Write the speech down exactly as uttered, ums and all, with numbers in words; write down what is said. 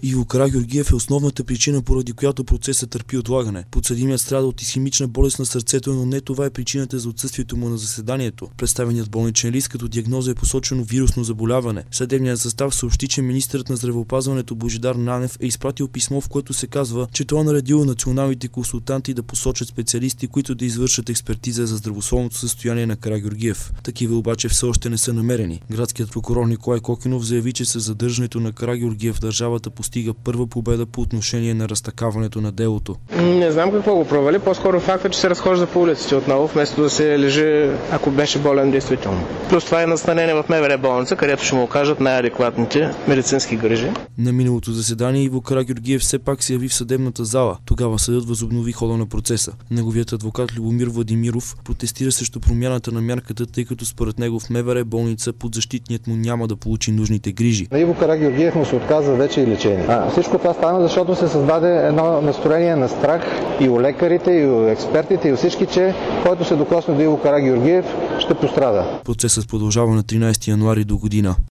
Иво Карагеоргиев е основната причина, поради която процесът търпи отлагане. Подсъдимият страда от исхемична болест на сърцето, но не това е причината за отсъствието му на заседанието. Представеният болничен лист като диагноза е посочено вирусно заболяване. Съдебният състав съобщи, че министърът на здравеопазването Божидар Нанев е изпратил писмо, в което се казва, че това наредило националните консултанти да посочат специалисти, които да извършат експертиза за здравословното състояние на Карагеоргиев. Такива обаче все още не са намерени. Градският прокурор Николай Кокинов заяви, че със задържането на Карагеоргиев държавата постига първа победа по отношение на разтакаването на делото. Не знам какво го провали, по-скоро факта, че се разхожда по улиците отново, вместо да се лежи, ако беше болен действително. Плюс това е настанение в МВР болница, където ще му окажат най-адекватните медицински грижи. На миналото заседание Иво Карагеоргиев все пак се яви в съдебната зала. Тогава съдът възобнови хода на процеса. Неговият адвокат Любомир Владимиров протестира срещу промяната на мярката, тъй като според него в МВР болница подзащитният му няма да получи нужните грижи. На Иво Карагеоргиев му се отказа вече и лечение. А, всичко това стана, защото се създаде едно настроение на страх и у лекарите, и у експертите, и у всички, че който се докосне до Иво Карагеоргиев, ще пострада. Процесът продължава на тринайсети януари до година.